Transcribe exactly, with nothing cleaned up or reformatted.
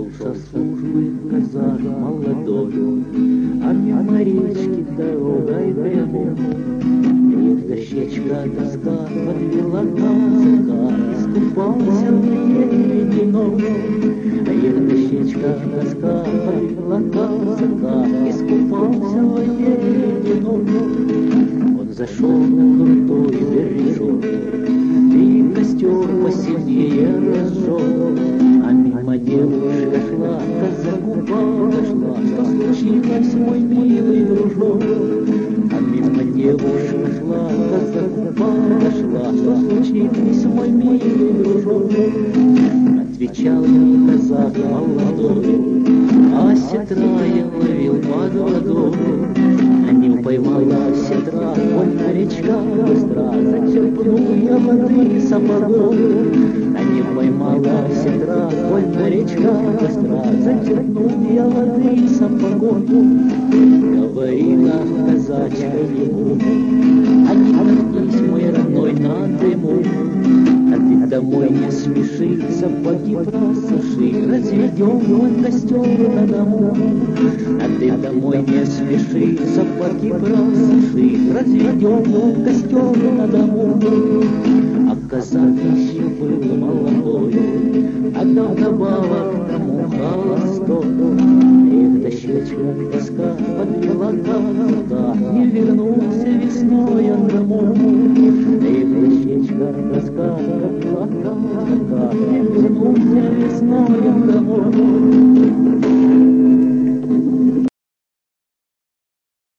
Шел со службы казак молодой, а мимо речки дорогой прямой. Их дощечка доска подвела казака, искупался в реке ледяной. Их дощечка доска подвела казака, искупался в реке ледяной. Он зашел на крутой бережок и костер посильнее разжег. А мимо девушка шла, казаку подошла: что случилось, мой милый дружок? А мимо девушка шла, казаку подошла: что случилось, мой милый дружок? Отвечал ей казак молодой: а сетра я ловил под водой. А не поймала сетра, вольно речка быстра, зачерпнул я воды сапогом. А не поймала сетра, вольно речка быстра, зачерпнул я воды сапогом. Говорила казачка ему: а не вернись, мой родной, на дыму. А ты домой не смеши, сапоги просуши, разведем мы костер на дому. А ты домой не смеши, сапоги просуши, разведем мы костер на дому. А казак еще был молодой, отдал добавок тому холостой. Их дощечка тоска подвела казака, не вернул